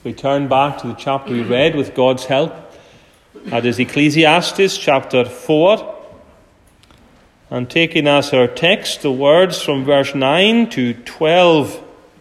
We turn back to the chapter we read with God's help. That is Ecclesiastes chapter 4. And taking as our text the words from verse 9 to 12.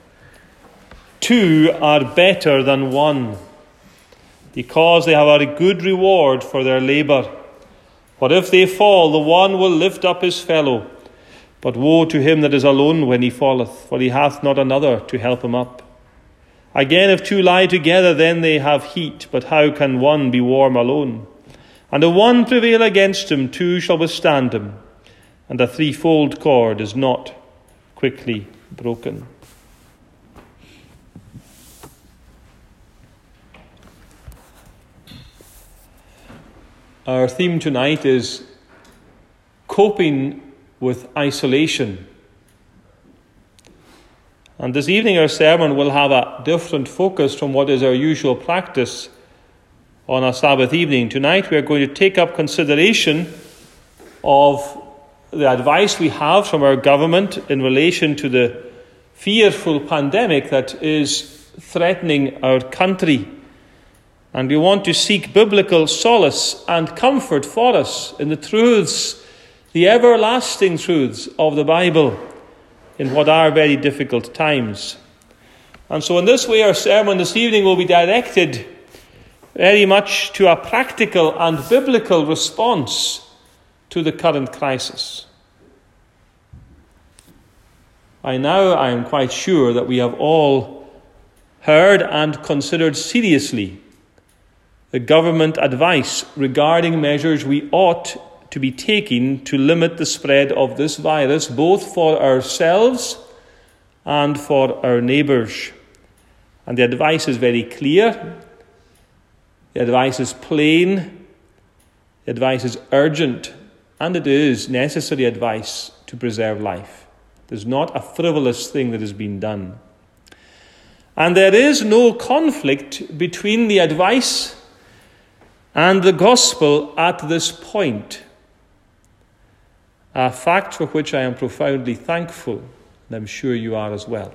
2 are better than 1, because they have a good reward for their labour. For if they fall, the one will lift up his fellow. But woe to him that is alone when he falleth, for he hath not another to help him up. Again, if 2 lie together, then they have heat, but how can 1 be warm alone? And if 1 prevail against him, 2 shall withstand him, and a threefold cord is not quickly broken. Our theme tonight is coping with isolation. And this evening our sermon will have a different focus from what is our usual practice on a Sabbath evening. Tonight we are going to take up consideration of the advice we have from our government in relation to the fearful pandemic that is threatening our country. And we want to seek biblical solace and comfort for us in the truths, the everlasting truths of the Bible in what are very difficult times. And so in this way our sermon this evening will be directed very much to a practical and biblical response to the current crisis. I am quite sure that we have all heard and considered seriously the government advice regarding measures we ought to be taking to limit the spread of this virus, both for ourselves and for our neighbours. And the advice is very clear. The advice is plain. The advice is urgent. And it is necessary advice to preserve life. It is not a frivolous thing that has been done. And there is no conflict between the advice and the gospel at this point. A fact for which I am profoundly thankful, and I'm sure you are as well.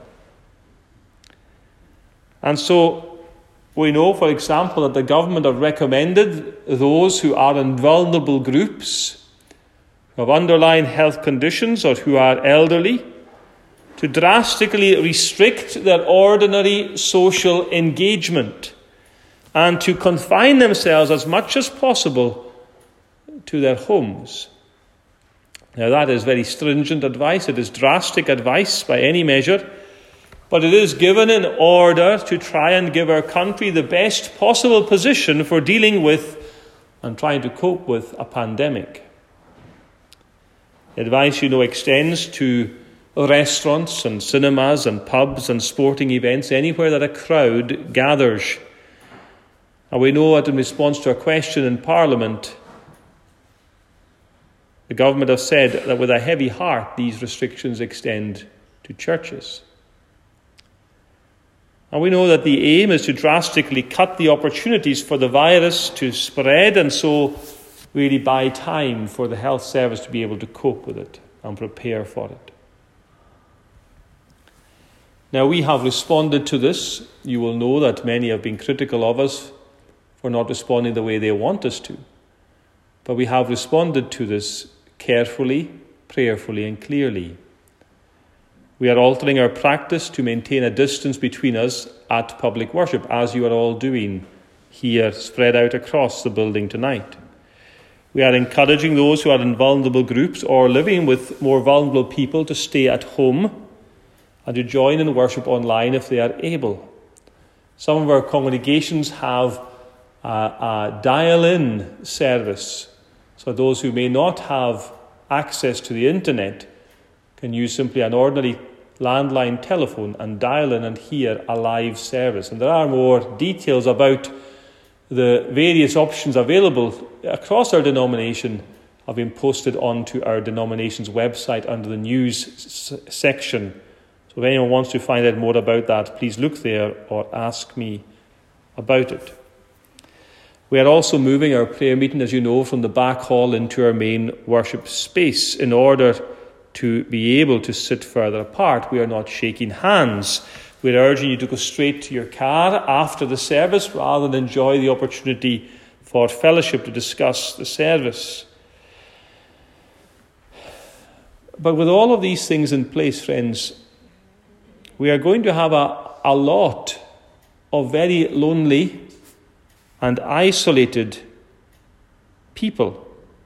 And so we know, for example, that the government have recommended those who are in vulnerable groups, who have underlying health conditions or who are elderly, to drastically restrict their ordinary social engagement and to confine themselves as much as possible to their homes. Now that is very stringent advice. It is drastic advice by any measure, but it is given in order to try and give our country the best possible position for dealing with and trying to cope with a pandemic. The advice, extends to restaurants and cinemas and pubs and sporting events, anywhere that a crowd gathers. And we know that in response to a question in Parliament, the government have said that with a heavy heart these restrictions extend to churches. And we know that the aim is to drastically cut the opportunities for the virus to spread and so really buy time for the health service to be able to cope with it and prepare for it. Now we have responded to this. You will know that many have been critical of us for not responding the way they want us to. But we have responded to this carefully, prayerfully and clearly. We are altering our practice to maintain a distance between us at public worship, as you are all doing here, spread out across the building tonight. We are encouraging those who are in vulnerable groups or living with more vulnerable people to stay at home and to join in worship online if they are able. Some of our congregations have a dial-in service, so those who may not have access to the internet can use simply an ordinary landline telephone and dial in and hear a live service. And there are more details about the various options available across our denomination have been posted onto our denomination's website under the news section. So if anyone wants to find out more about that, please look there or ask me about it. We are also moving our prayer meeting, as you know, from the back hall into our main worship space in order to be able to sit further apart. We are not shaking hands. We're urging you to go straight to your car after the service rather than enjoy the opportunity for fellowship to discuss the service. But with all of these things in place, friends, we are going to have a lot of very lonely and isolated people.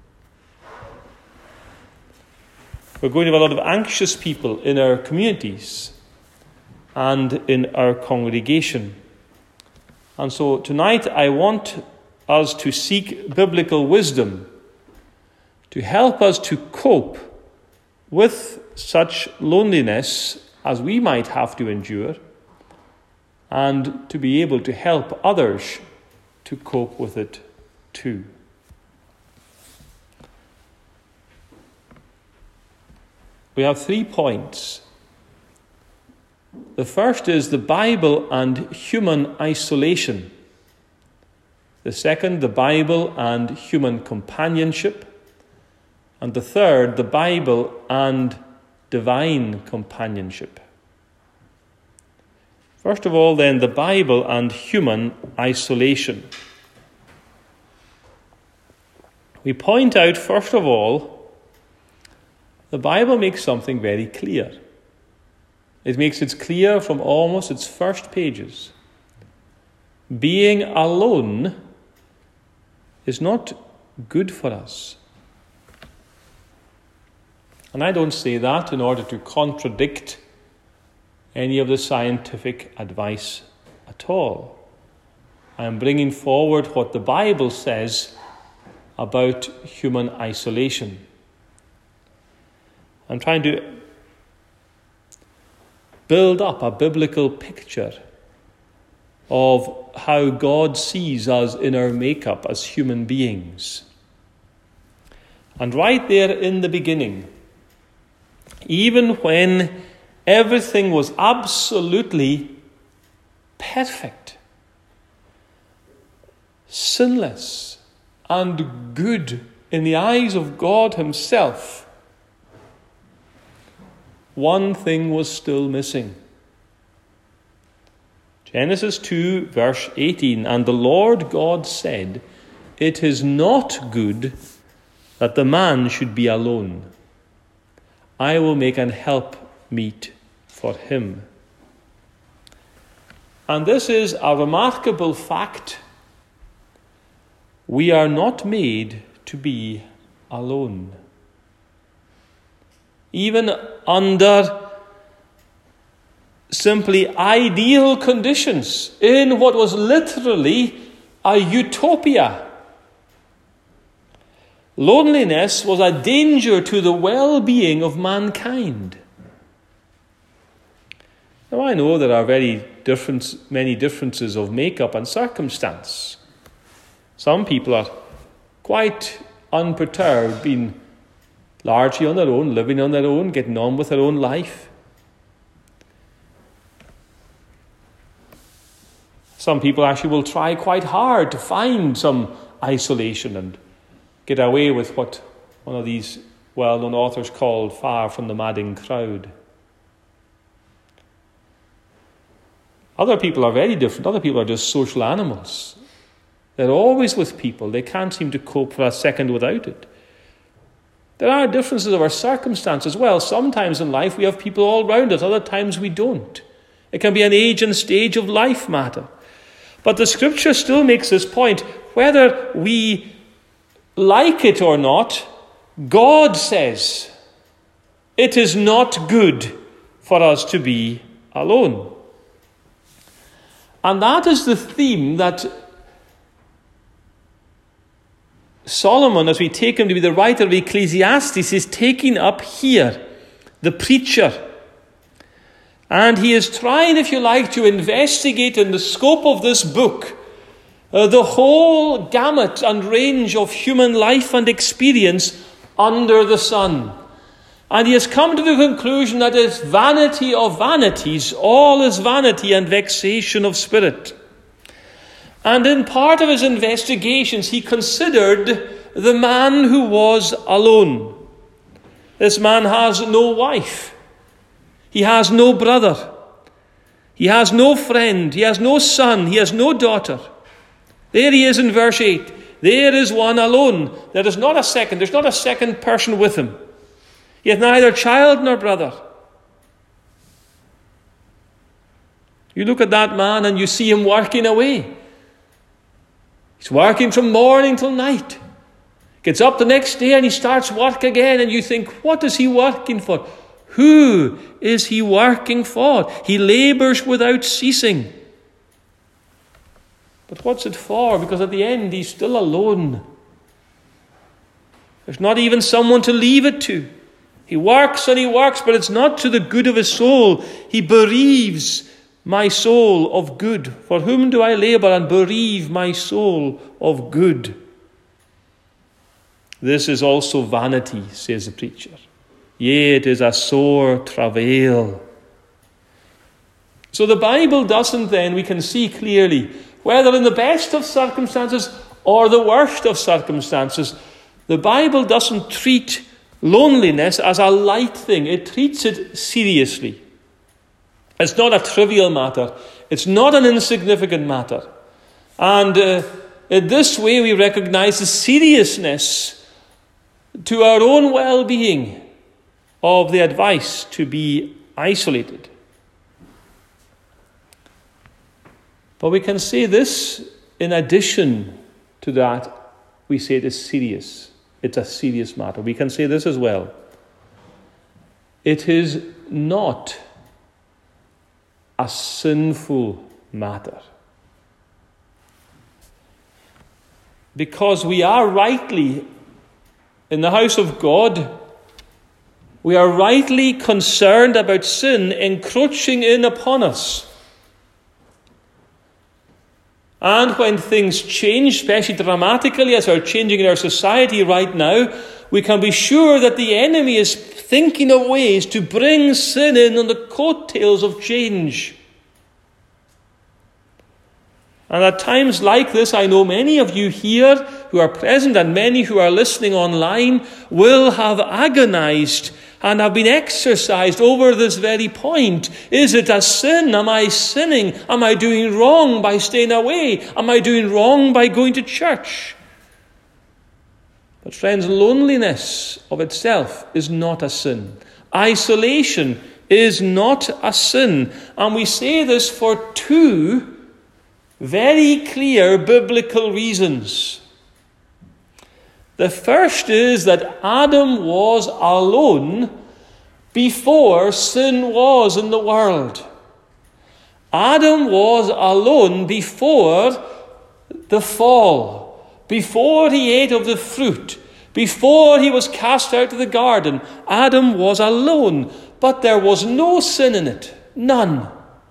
We're going to have a lot of anxious people in our communities and in our congregation. And so tonight I want us to seek biblical wisdom to help us to cope with such loneliness as we might have to endure, and to be able to help others to cope with it too. We have 3 points. The first is the Bible and human isolation. The second, the Bible and human companionship. And the third, the Bible and divine companionship. First of all, then, the Bible and human isolation. We point out, first of all, the Bible makes something very clear. It makes it clear from almost its first pages. Being alone is not good for us. And I don't say that in order to contradict any of the scientific advice at all. I am bringing forward what the Bible says about human isolation. I'm trying to build up a biblical picture of how God sees us in our makeup as human beings. And right there in the beginning, even when everything was absolutely perfect, sinless, and good in the eyes of God Himself, one thing was still missing. Genesis 2, verse 18, "And the Lord God said, It is not good that the man should be alone. I will make an help meet for him." And this is a remarkable fact. We are not made to be alone. Even under simply ideal conditions, in what was literally a utopia, loneliness was a danger to the well-being of mankind. Now, I know there are many differences of makeup and circumstance. Some people are quite unperturbed, being largely on their own, living on their own, getting on with their own life. Some people actually will try quite hard to find some isolation and get away with what one of these well-known authors called far from the madding crowd. Other people are very different. Other people are just social animals. They're always with people. They can't seem to cope for a second without it. There are differences of our circumstance as well. Sometimes in life we have people all around us. Other times we don't. It can be an age and stage of life matter. But the Scripture still makes this point. Whether we like it or not, God says it is not good for us to be alone. And that is the theme that Solomon, as we take him to be the writer of Ecclesiastes, is taking up here, the preacher. And he is trying, if you like, to investigate in the scope of this book the whole gamut and range of human life and experience under the sun. And he has come to the conclusion that it's vanity of vanities, all is vanity and vexation of spirit. And in part of his investigations, he considered the man who was alone. This man has no wife. He has no brother. He has no friend. He has no son. He has no daughter. There he is in verse 8. There is one alone. There is not a second. There's not a second person with him. He hath neither child nor brother. You look at that man and you see him working away. He's working from morning till night. Gets up the next day and he starts work again, and you think, what is he working for? Who is he working for? He labours without ceasing. But what's it for? Because at the end he's still alone. There's not even someone to leave it to. He works and he works, but it's not to the good of his soul. He bereaves my soul of good. For whom do I labour and bereave my soul of good? This is also vanity, says the preacher. Yea, it is a sore travail. So the Bible doesn't then, we can see clearly, whether in the best of circumstances or the worst of circumstances, the Bible doesn't treat loneliness as a light thing. It treats it seriously. It's not a trivial matter. It's not an insignificant matter. And in this way we recognize the seriousness to our own well-being of the advice to be isolated. But we can say this in addition to that. We say it is serious. It's a serious matter. We can say this as well. It is not a sinful matter. Because we are rightly in the house of God, we are rightly concerned about sin encroaching in upon us. And when things change, especially dramatically as are changing in our society right now, we can be sure that the enemy is thinking of ways to bring sin in on the coattails of change. And at times like this, I know many of you here who are present and many who are listening online will have agonized and have been exercised over this very point. Is it a sin? Am I sinning? Am I doing wrong by staying away? Am I doing wrong by going to church? But friends, loneliness of itself is not a sin. Isolation is not a sin. And we say this for two very clear biblical reasons. The first is that Adam was alone before sin was in the world. Adam was alone before the fall, before he ate of the fruit, before he was cast out of the garden. Adam was alone, but there was no sin in it, none.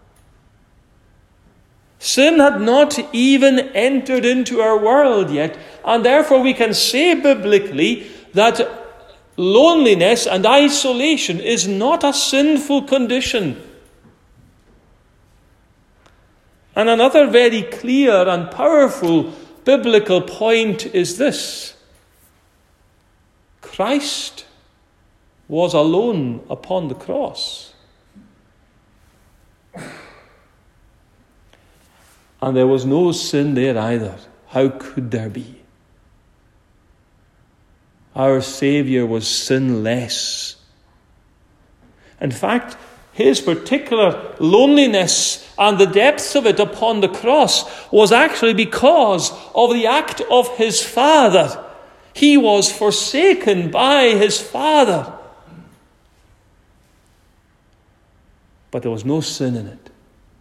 Sin had not even entered into our world yet, and therefore we can say biblically that loneliness and isolation is not a sinful condition. And another very clear and powerful biblical point is this: Christ was alone upon the cross. And there was no sin there either. How could there be? Our Saviour was sinless. In fact, his particular loneliness and the depths of it upon the cross was actually because of the act of his Father. He was forsaken by his Father. But there was no sin in it.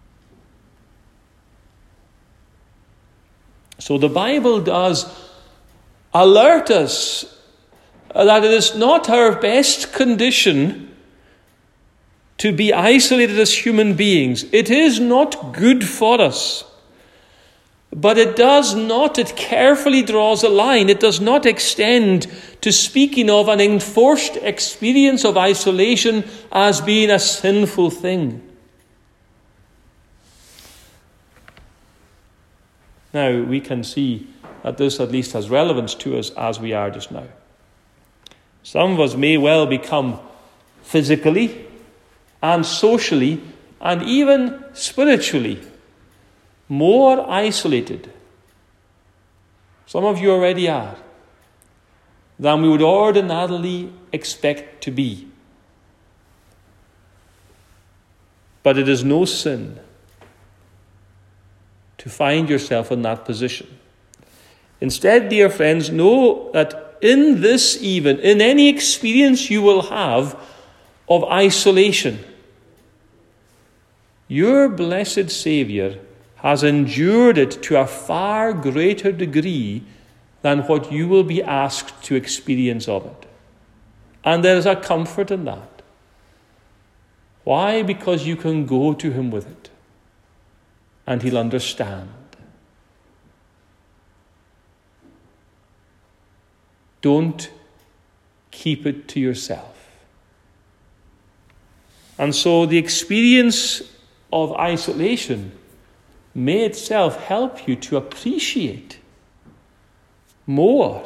So the Bible does alert us that it is not our best condition to be isolated as human beings. It is not good for us. But it carefully draws a line. It does not extend to speaking of an enforced experience of isolation as being a sinful thing. Now, we can see that this at least has relevance to us as we are just now. Some of us may well become physically and socially and even spiritually, more isolated, some of you already are, than we would ordinarily expect to be. But it is no sin to find yourself in that position. Instead, dear friends, know that in this, even in any experience you will have of isolation, your blessed Saviour has endured it to a far greater degree than what you will be asked to experience of it. And there is a comfort in that. Why? Because you can go to him with it, and he'll understand. Don't keep it to yourself. And so the experience of isolation may itself help you to appreciate more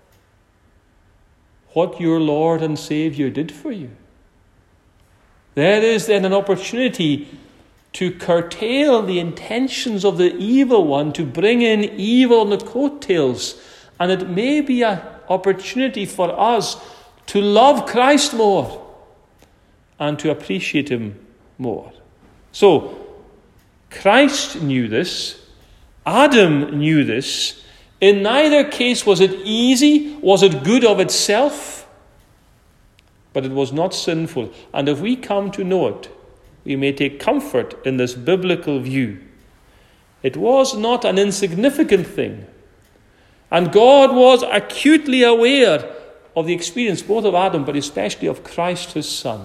what your Lord and Saviour did for you. There is then an opportunity to curtail the intentions of the evil one, to bring in evil on the coattails. And it may be an opportunity for us to love Christ more and to appreciate him more. So, Christ knew this. Adam knew this. In neither case was it easy, was it good of itself, but it was not sinful. And if we come to know it, we may take comfort in this biblical view. It was not an insignificant thing. And God was acutely aware of the experience both of Adam, but especially of Christ his Son.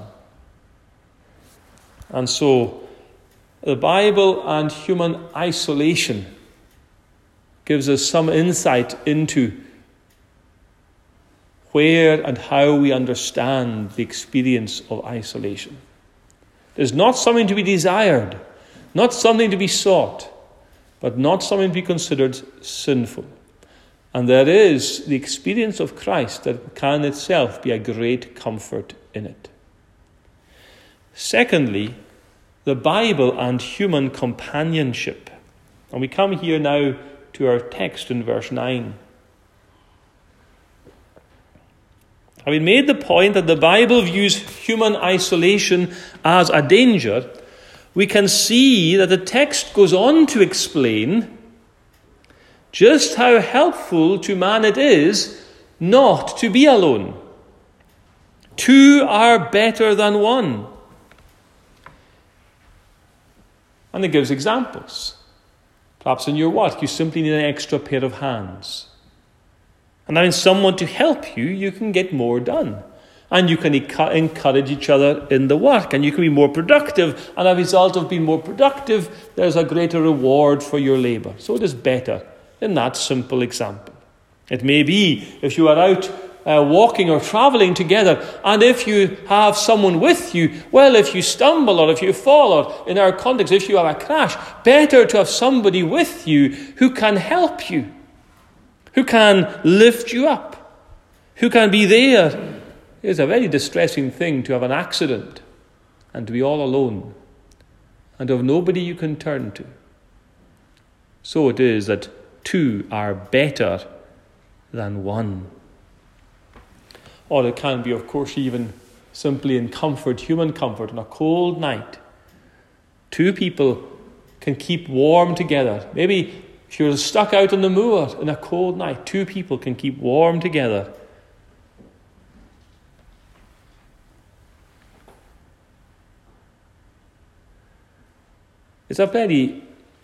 And so, the Bible and human isolation gives us some insight into where and how we understand the experience of isolation. It is not something to be desired, not something to be sought, but not something to be considered sinful. And there is the experience of Christ that can itself be a great comfort in it. Secondly, the Bible and human companionship. And we come here now to our text in verse 9. Having made the point that the Bible views human isolation as a danger, we can see that the text goes on to explain just how helpful to man it is not to be alone. Two are better than one. And it gives examples. Perhaps in your work, you simply need an extra pair of hands. And having someone to help you, you can get more done. And you can encourage each other in the work. And you can be more productive. And as a result of being more productive, there's a greater reward for your labour. So it is better in that simple example. It may be if you are out walking or travelling together, and if you have someone with you, well, if you stumble or if you fall, or in our context, if you have a crash, better to have somebody with you who can help you, who can lift you up, who can be there. It is a very distressing thing to have an accident and to be all alone and to have nobody you can turn to. So it is that two are better than one. Or it can be, of course, even simply in comfort, human comfort, on a cold night. Two people can keep warm together. Maybe if you're stuck out on the moor in a cold night, two people can keep warm together. It's a very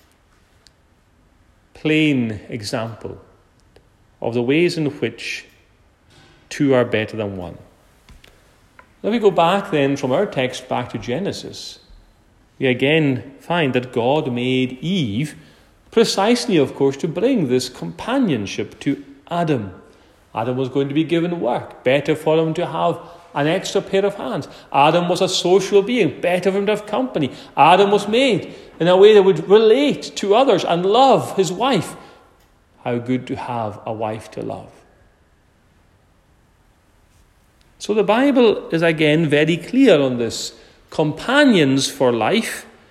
plain example of the ways in which two are better than one. Now we go back then from our text back to Genesis. We again find that God made Eve precisely, of course, to bring this companionship to Adam. Adam was going to be given work, better for him to have an extra pair of hands. Adam was a social being, better for him to have company. Adam was made in a way that would relate to others and love his wife. How good to have a wife to love. So the Bible is again very clear on this. Companions for life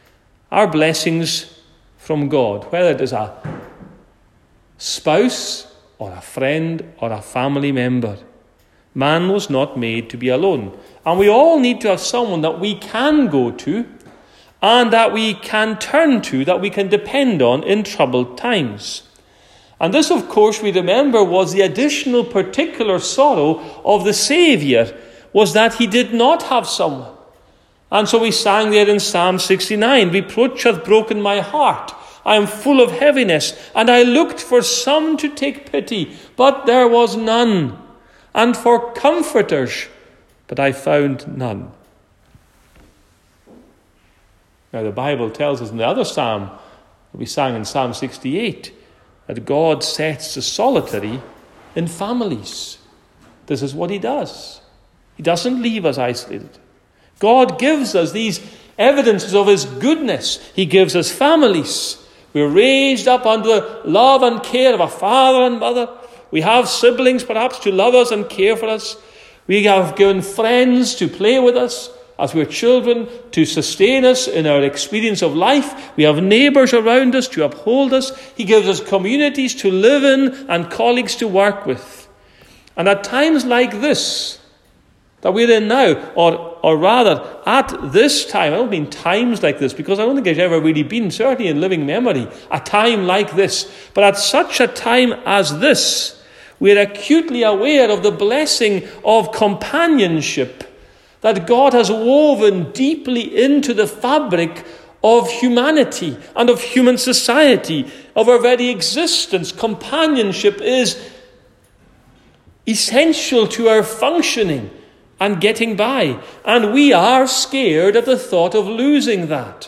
are blessings from God, whether it is a spouse or a friend or a family member. Man was not made to be alone. And we all need to have someone that we can go to and that we can turn to, that we can depend on in troubled times. And this, of course, we remember was the additional particular sorrow of the Saviour, was that he did not have someone. And so we sang there in Psalm 69, "Reproach hath broken my heart. I am full of heaviness, and I looked for some to take pity, but there was none, and for comforters, but I found none." Now the Bible tells us in the other psalm, that we sang in Psalm 68, that God sets the solitary in families. This is what he does. He doesn't leave us isolated. God gives us these evidences of his goodness. He gives us families. We're raised up under the love and care of a father and mother. We have siblings perhaps to love us and care for us. We have given friends to play with us as we're children, to sustain us in our experience of life. We have neighbours around us to uphold us. He gives us communities to live in and colleagues to work with. And at times like this that we're in now, or rather at this time, I don't mean times like this, because I don't think there's ever really been, certainly in living memory, a time like this. But at such a time as this, we're acutely aware of the blessing of companionship that God has woven deeply into the fabric of humanity and of human society, of our very existence. Companionship is essential to our functioning and getting by. And we are scared at the thought of losing that.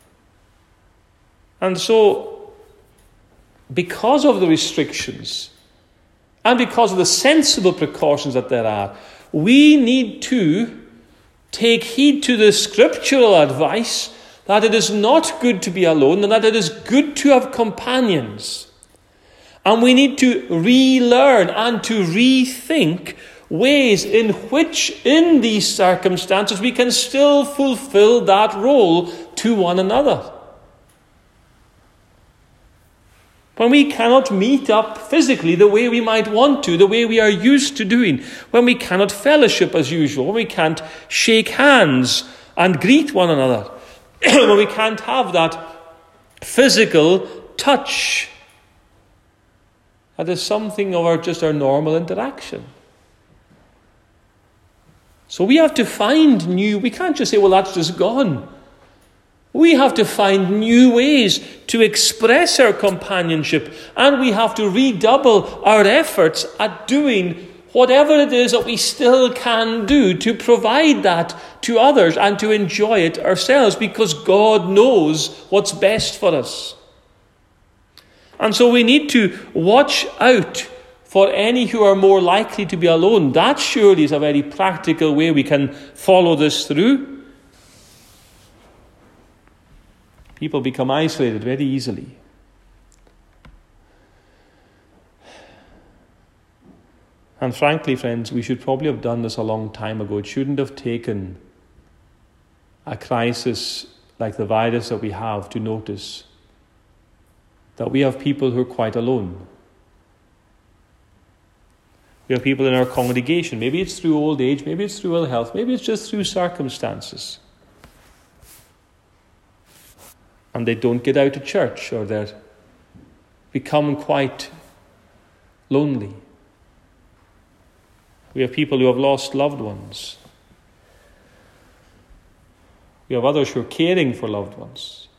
And so, because of the restrictions and because of the sensible precautions that there are, we need to take heed to the scriptural advice that it is not good to be alone and that it is good to have companions. And we need to relearn and to rethink ways in which, in these circumstances, we can still fulfill that role to one another. When we cannot meet up physically the way we might want to, the way we are used to doing, when we cannot fellowship as usual, when we can't shake hands and greet one another, when we can't have that physical touch, that is something of just our normal interaction. So we have to find we can't just say, well, that's just gone. We have to find new ways to express our companionship, and we have to redouble our efforts at doing whatever it is that we still can do to provide that to others and to enjoy it ourselves, because God knows what's best for us. And so we need to watch out for any who are more likely to be alone. That surely is a very practical way we can follow this through. People become isolated very easily. And frankly, friends, we should probably have done this a long time ago. It shouldn't have taken a crisis like the virus that we have to notice that we have people who are quite alone. We have people in our congregation. Maybe it's through old age, maybe it's through ill health, maybe it's just through circumstances. And they don't get out of church, or they become quite lonely. We have people who have lost loved ones. We have others who are caring for loved ones.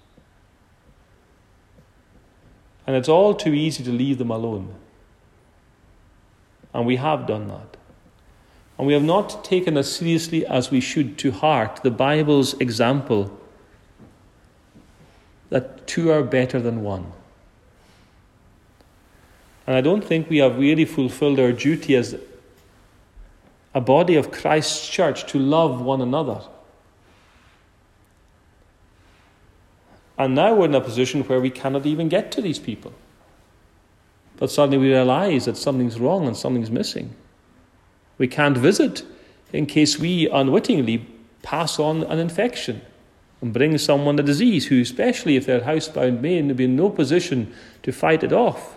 And it's all too easy to leave them alone. And we have done that. And we have not taken as seriously as we should to heart the Bible's example that two are better than one. And I don't think we have really fulfilled our duty as a body of Christ's church to love one another. And now we're in a position where we cannot even get to these people. But suddenly we realize that something's wrong and something's missing. We can't visit in case we unwittingly pass on an infection. and bring someone a disease who, especially if they're housebound, may be in no position to fight it off.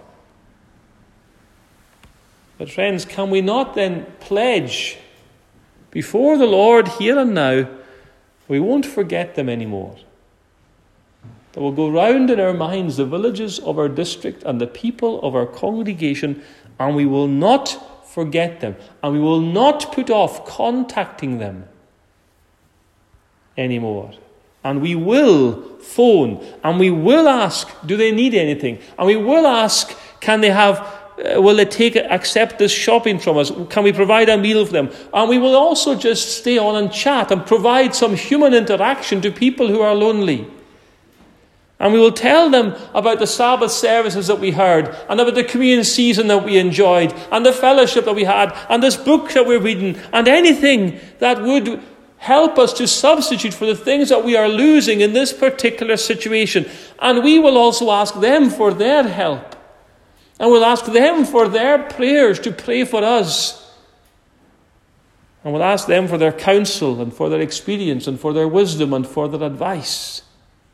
But friends, can we not then pledge before the Lord here and now, we won't forget them anymore? That will go round in our minds the villages of our district and the people of our congregation, and we will not forget them, and we will not put off contacting them anymore. And we will phone, and we will ask, do they need anything? And we will ask, can they have, will they accept this shopping from us? Can we provide a meal for them? And we will also just stay on and chat and provide some human interaction to people who are lonely. And we will tell them about the Sabbath services that we heard, and about the communion season that we enjoyed, and the fellowship that we had, and this book that we're reading, and anything that would help us to substitute for the things that we are losing in this particular situation. And we will also ask them for their help. And we'll ask them for their prayers to pray for us. And we'll ask them for their counsel and for their experience and for their wisdom and for their advice.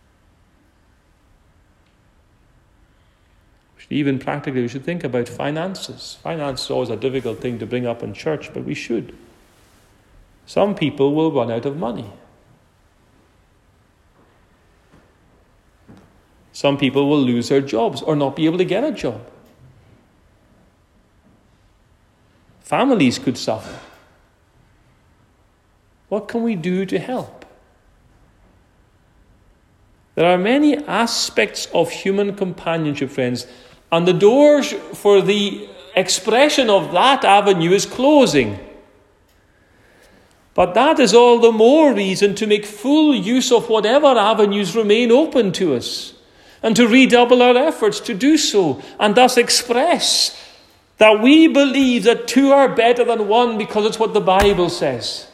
Even practically, we should think about finances. Finance is always a difficult thing to bring up in church, but we should. Some people will run out of money. Some people will lose their jobs or not be able to get a job. Families could suffer. What can we do to help? There are many aspects of human companionship, friends, and the doors for the expression of that avenue is closing. But that is all the more reason to make full use of whatever avenues remain open to us, and to redouble our efforts to do so, and thus express that we believe that two are better than one because it's what the Bible says.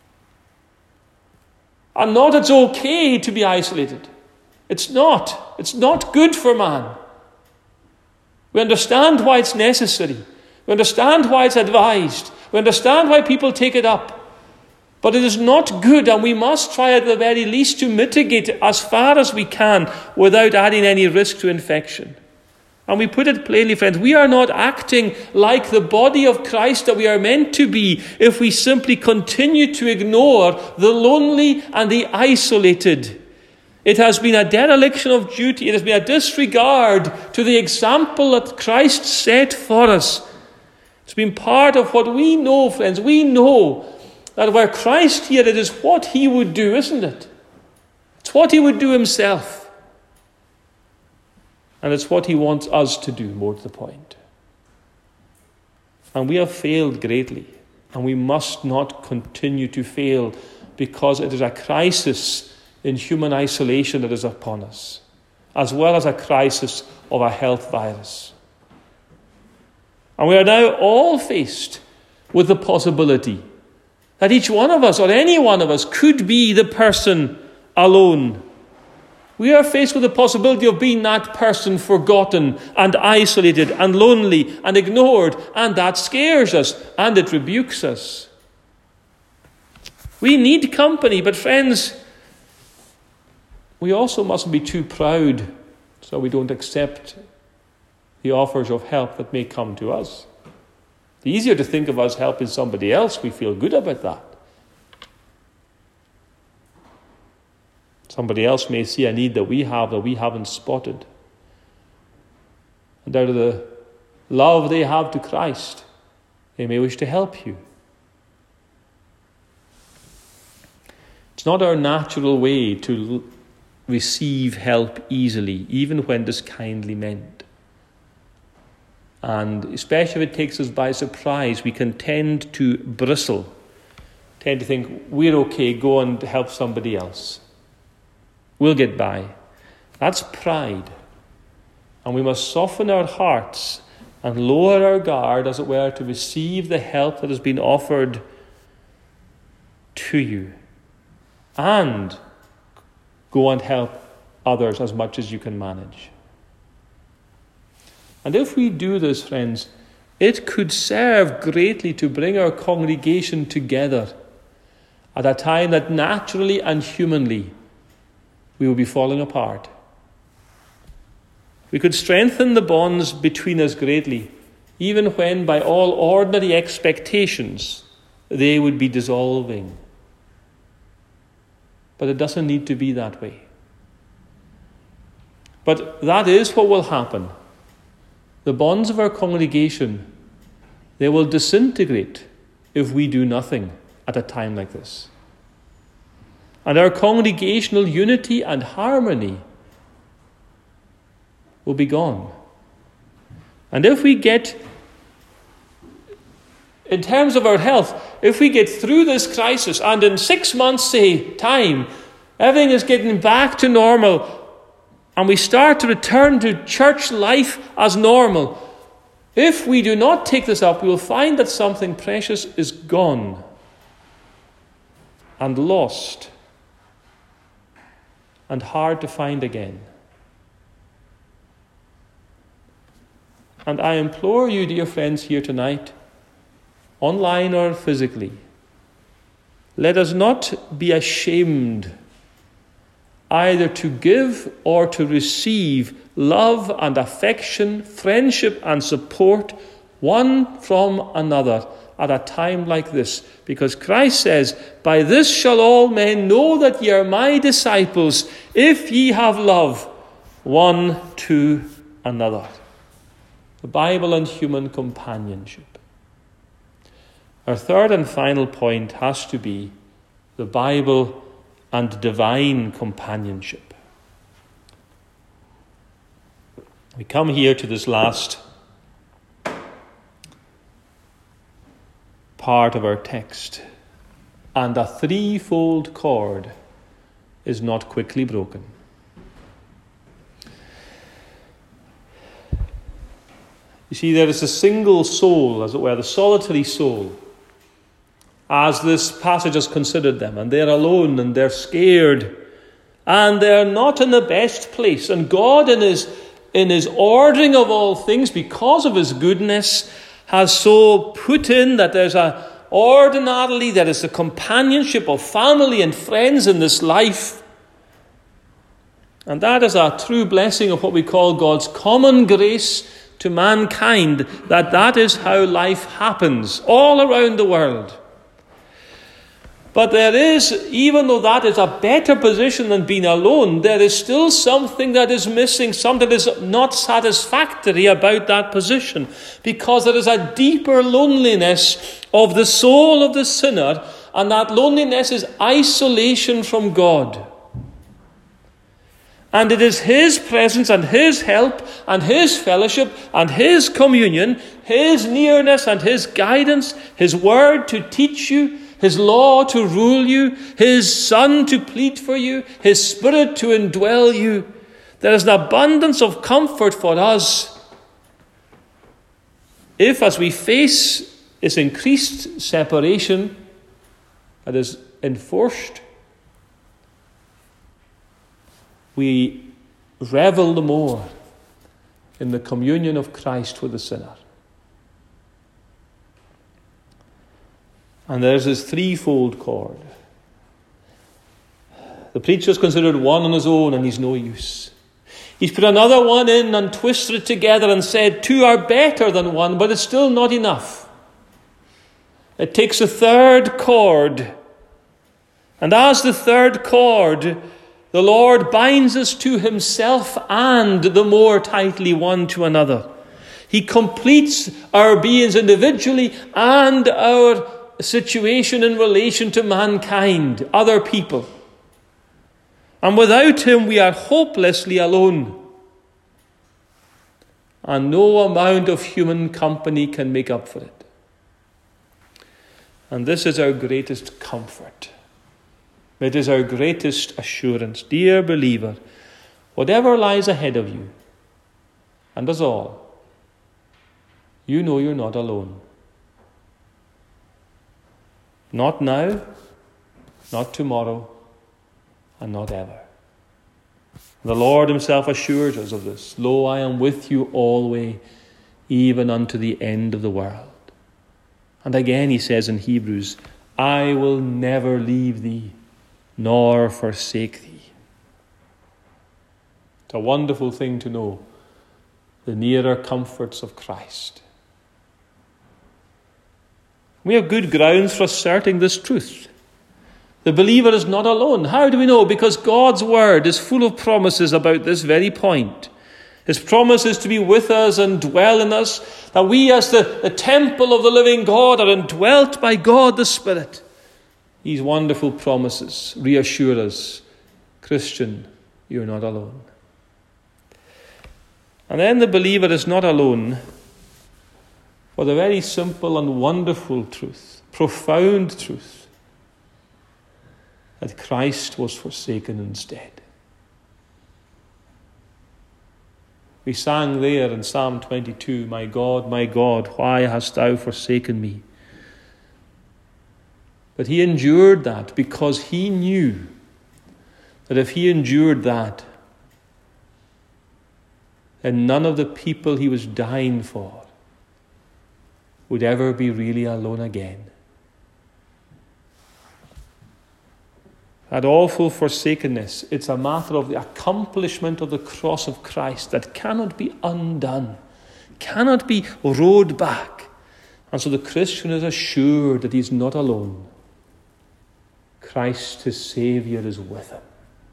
And not it's okay to be isolated. It's not. It's not good for man. We understand why it's necessary. We understand why it's advised. We understand why people take it up. But it is not good, and we must try at the very least to mitigate it as far as we can without adding any risk to infection. And we put it plainly, friends, we are not acting like the body of Christ that we are meant to be if we simply continue to ignore the lonely and the isolated. It has been a dereliction of duty. It has been a disregard to the example that Christ set for us. It's been part of what we know, friends. We know that where Christ here, it is what he would do, isn't it? It's what he would do himself. And it's what he wants us to do, more to the point. And we have failed greatly. And we must not continue to fail, because it is a crisis in human isolation that is upon us, as well as a crisis of a health virus. And we are now all faced with the possibility that each one of us, or any one of us, could be the person alone. We are faced with the possibility of being that person forgotten and isolated and lonely and ignored, and that scares us and it rebukes us. We need company, but friends, we also mustn't be too proud so we don't accept the offers of help that may come to us. It's easier to think of us helping somebody else. We feel good about that. Somebody else may see a need that we haven't spotted. And out of the love they have to Christ, they may wish to help you. It's not our natural way to receive help easily, even when it is kindly meant. And especially if it takes us by surprise, we can tend to bristle, tend to think, we're okay, go and help somebody else. We'll get by. That's pride. And we must soften our hearts and lower our guard, as it were, to receive the help that has been offered to you. And go and help others as much as you can manage. And if we do this, friends, it could serve greatly to bring our congregation together at a time that naturally and humanly we will be falling apart. We could strengthen the bonds between us greatly, even when by all ordinary expectations they would be dissolving. But it doesn't need to be that way. But that is what will happen. The bonds of our congregation, they will disintegrate if we do nothing at a time like this. And our congregational unity and harmony will be gone. And if we get, in terms of our health, if we get through this crisis and in 6 months, say, time, everything is getting back to normal and we start to return to church life as normal, if we do not take this up, we will find that something precious is gone and lost and hard to find again. And I implore you, dear friends, here tonight, online or physically, let us not be ashamed either to give or to receive love and affection, friendship and support one from another at a time like this. Because Christ says, "By this shall all men know that ye are my disciples, if ye have love one to another." The Bible and human companionship. Our third and final point has to be the Bible and divine companionship. We come here to this last part of our text, and a threefold cord is not quickly broken. You see, there is a single soul, as it were, the solitary soul, as this passage has considered them, and they're alone and they're scared and they're not in the best place. And God, in his ordering of all things, because of his goodness, has so put in that there is the companionship of family and friends in this life. And that is a true blessing of what we call God's common grace to mankind, that is how life happens all around the world. But there is, even though that is a better position than being alone, there is still something that is missing, something that is not satisfactory about that position, because there is a deeper loneliness of the soul of the sinner, and that loneliness is isolation from God. And it is his presence and his help and his fellowship and his communion, his nearness and his guidance, his word to teach you, his law to rule you, his Son to plead for you, his Spirit to indwell you. There is an abundance of comfort for us if, as we face this increased separation that is enforced, we revel the more in the communion of Christ with the sinner. And there's this threefold cord. The preacher's considered one on his own and he's no use. He's put another one in and twisted it together and said two are better than one, but it's still not enough. It takes a third cord. And as the third cord, the Lord binds us to himself and the more tightly one to another. He completes our beings individually and our situation in relation to mankind, other people. And without him we are hopelessly alone. And no amount of human company can make up for it. And this is our greatest comfort. It is our greatest assurance. Dear believer, whatever lies ahead of you, and us all, you know you're not alone. Not now, not tomorrow, and not ever. The Lord himself assures us of this. Lo, I am with you always, even unto the end of the world. And again he says in Hebrews, I will never leave thee, nor forsake thee. It's a wonderful thing to know the nearer comforts of Christ. We have good grounds for asserting this truth. The believer is not alone. How do we know? Because God's word is full of promises about this very point. His promise is to be with us and dwell in us, that we as the temple of the living God are indwelt by God the Spirit. These wonderful promises reassure us, Christian, you're not alone. And then the believer is not alone for the very simple and wonderful truth, profound truth, that Christ was forsaken instead. We sang there in Psalm 22, my God, why hast thou forsaken me? But he endured that because he knew that if he endured that, then none of the people he was dying for would ever be really alone again. That awful forsakenness, it's a matter of the accomplishment of the cross of Christ that cannot be undone, cannot be rowed back. And so the Christian is assured that he's not alone. Christ, his Saviour, is with him.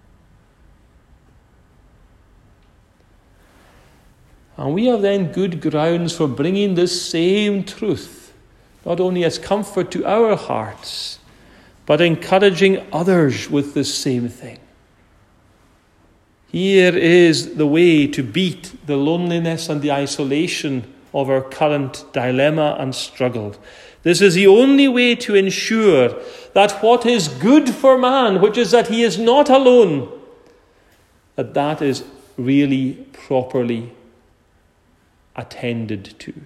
And we have then good grounds for bringing this same truth, not only as comfort to our hearts, but encouraging others with this same thing. Here is the way to beat the loneliness and the isolation of our current dilemma and struggle. This is the only way to ensure that what is good for man, which is that he is not alone, that is really properly attended to.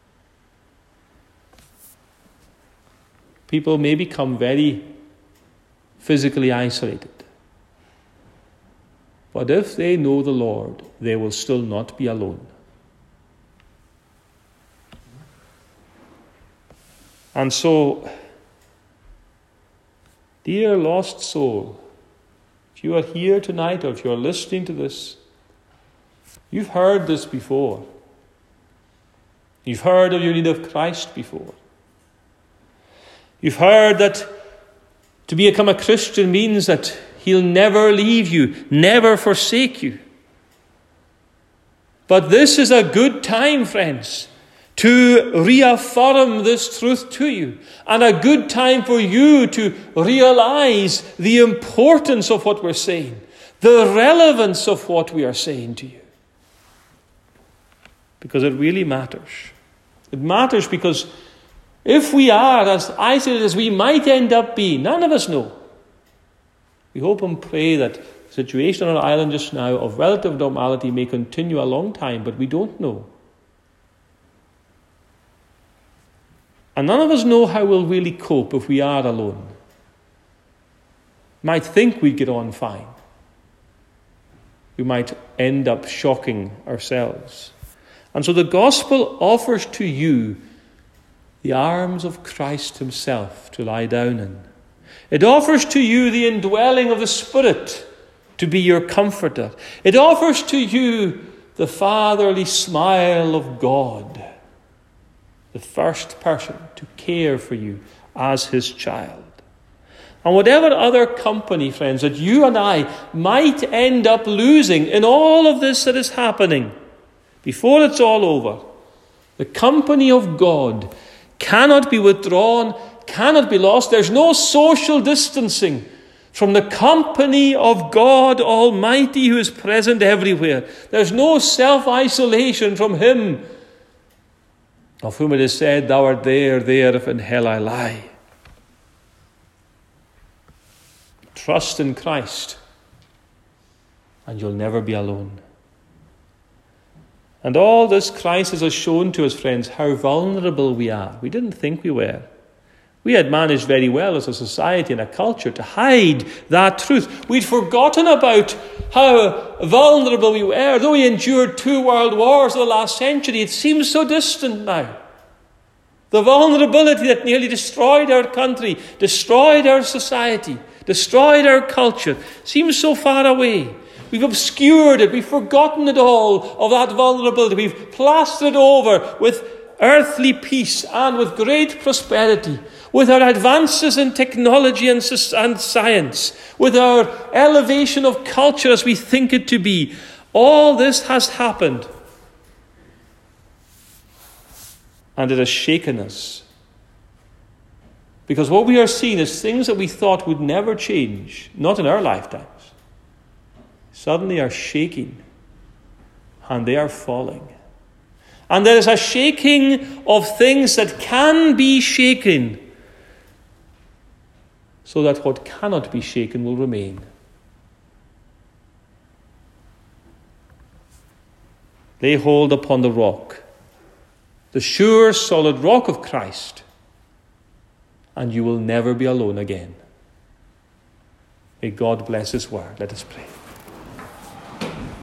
People may become very physically isolated, but if they know the Lord, they will still not be alone. And so, dear lost soul, if you are here tonight or if you are listening to this, you've heard this before. You've heard of your need of Christ before. You've heard that to become a Christian means that he'll never leave you, never forsake you. But this is a good time, friends, to reaffirm this truth to you, and a good time for you to realize the importance of what we're saying, the relevance of what we are saying to you. Because it really matters. It matters because if we are as isolated as we might end up being, none of us know. We hope and pray that the situation on our island just now of relative normality may continue a long time, but we don't know. And none of us know how we'll really cope if we are alone. Might think we get on fine. We might end up shocking ourselves. And so the gospel offers to you the arms of Christ himself to lie down in. It offers to you the indwelling of the Spirit to be your comforter. It offers to you the fatherly smile of God, the first person to care for you as his child. And whatever other company, friends, that you and I might end up losing in all of this that is happening, before it's all over, the company of God cannot be withdrawn, cannot be lost. There's no social distancing from the company of God Almighty who is present everywhere. There's no self-isolation from him of whom it is said, thou art there, if in hell I lie. Trust in Christ, and you'll never be alone. And all this crisis has shown to us, friends, how vulnerable we are. We didn't think we were. We had managed very well as a society and a culture to hide that truth. We'd forgotten about how vulnerable we were. Though we endured 2 world wars in the last century, it seems so distant now. The vulnerability that nearly destroyed our country, destroyed our society, destroyed our culture, seems so far away. we've obscured it, we've forgotten it all of that vulnerability. We've plastered it over with earthly peace and with great prosperity, with our advances in technology and science, with our elevation of culture as we think it to be. All this has happened. And it has shaken us. Because what we are seeing is things that we thought would never change, not in our lifetimes, suddenly are shaking and they are falling. And there is a shaking of things that can be shaken so that what cannot be shaken will remain. Lay hold upon the rock, the sure, solid rock of Christ, and you will never be alone again. May God bless His word. Let us pray.